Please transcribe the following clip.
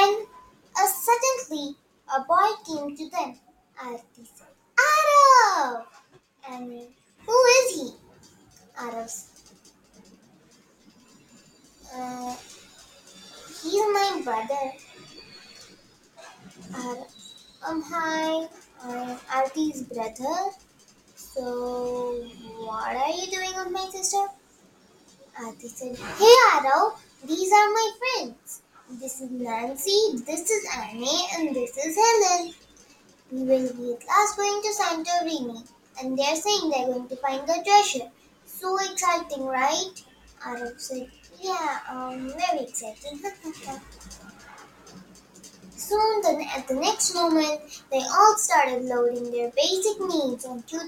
Then, suddenly, a boy came to them. Arti said, Arav! And who is he? Arav said, uh, he's my brother. Arav, hi, I'm Arti's brother. So, what are you doing with my sister? Arti said, Hey Arav, these are my friends. This is Nancy, this is Annie, and this is Helen. We will be at last going to Santorini, and they're saying they're going to find the treasure. So exciting, right? Arav said, Yeah, very exciting. Soon, then at the next moment, they all started loading their basic needs onto